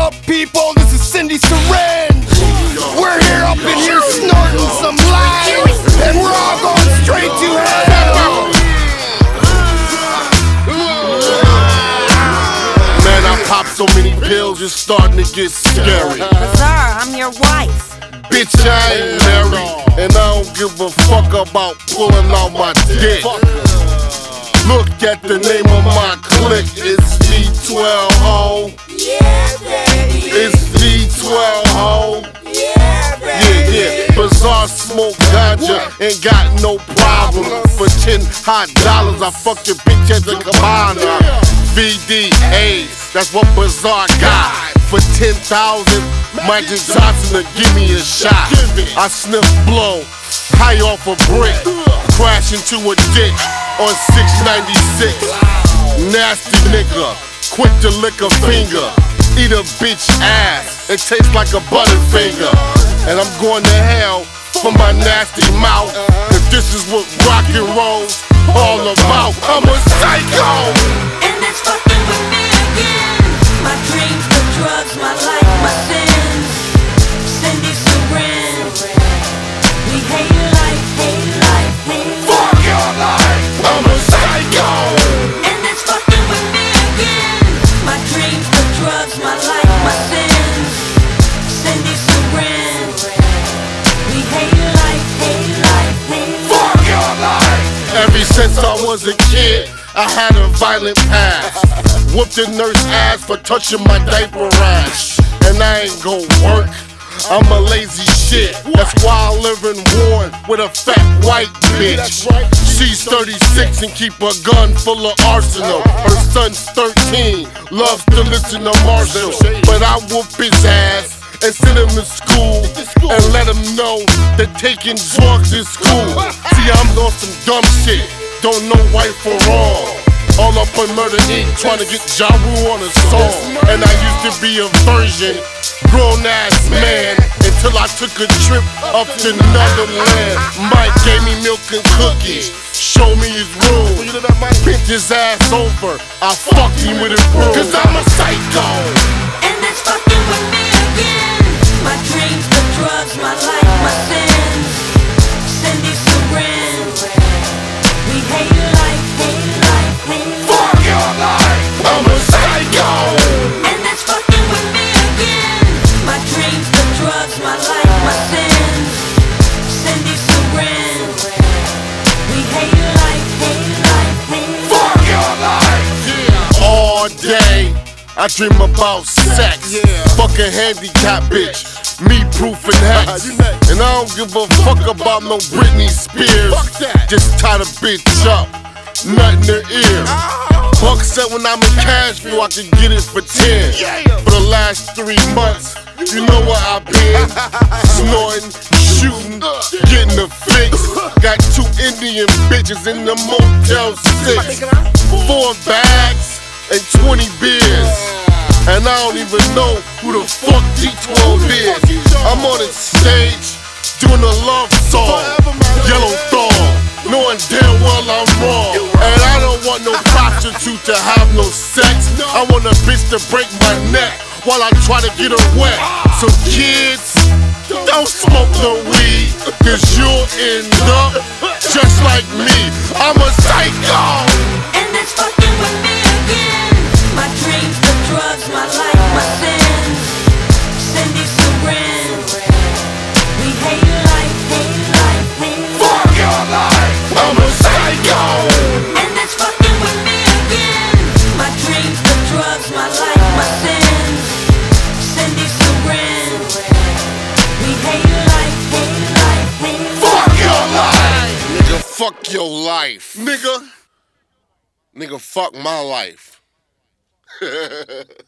up, people? This is Cindy Syringe. We're here up in here snorting some lines, and we're all going straight to hell. Man, I popped so many pills, it's starting to get scary. Bizarre, I'm your wife. Bitch, I ain't married, and I don't give a fuck about pulling out my dick. Look at the name of my clique, it's D12O. Yeah, baby. It's D12O. Yeah, baby. Yeah. Bizarre smoke ganja, ain't got no problem. For $10 hot, I fuck your bitch at the cabana. VDA, that's what Bizarre got. For 10,000, Michael Johnson to give me a shot. I sniff blow, high off a brick, crash into a ditch on 696. Nasty nigga, quick to lick a finger, eat a bitch ass, it tastes like a butterfinger. And I'm going to hell for my nasty mouth, cause this is what rock and roll's all about. I'm a psycho. And it's fucking with me again. My dreams, the drugs, my life, my sins. Cindy Syringe. We hate life, hate life, hate life. Fuck your life. I'm a psycho. And it's fucking with me again. My dreams, the drugs, my life, my sins. Cindy Syringe. We hate life, hate life, hate life. Fuck your life. Ever since I was a kid, I had a violent past. Whooped the nurse ass for touching my diaper rash. And I ain't gon' work, I'm a lazy shit. That's why I live in Warren with a fat white bitch. She's 36 and keep a gun full of arsenal. Her son's 13, loves to listen to Marshall. But I whoop his ass and send him to school and let him know that taking drugs is cool. See, I'm on some dumb shit, don't know right from wrong. All up on Murder Inc. trying to get Ja Rule on a song. And I used to be a virgin, grown ass man, until I took a trip up to Netherlands. Mike gave me milk and cookies, showed me his room, bent his ass over, I fucked him with a broom. Cause I'm a psycho. And it's fucking with me again. My dreams, the drugs, my life, my sins. Cindy Syringe. We hate life, hate life, hate life. Fuck your life. I'm a psycho. And it's fucking with me again. My dreams, the drugs, my life, my sins. Cindy Syringe. We hate life, hate life, hate life. Fuck your life. All day I dream about sex. Fucking handicap bitch, me proof and hex. And I don't give a fuck about no Britney Spears. Just tie the bitch up, nut in her ear. Buck said when I'm in Cashville I can get it for 10. For the last 3 months, you know where I've been. Snorting, shooting, getting a fix. Got 2 Indian bitches in the Motel 6. 4 bags and 20 beers. And I don't even know who the fuck D12 is. I'm on the stage doing a love song, Yellow Thong, knowing damn well I'm wrong. And I don't want no prostitute to have no sex. I want a bitch to break my neck while I try to get her wet. So kids, don't smoke no weed, cause you'll end up just like me. I'm a psycho. And it's fucking with me again. My dreams, the drugs, my life, my sins. Cindy Syringe. We hate life, hate life, hate life. Fuck your life. I'm a psycho. And it's fucking with me again. My dreams, the drugs, my life, my sins. Cindy Syringe. We hate life, hate life, hate life. Fuck your life. Nigga, fuck your life. Nigga, fuck my life.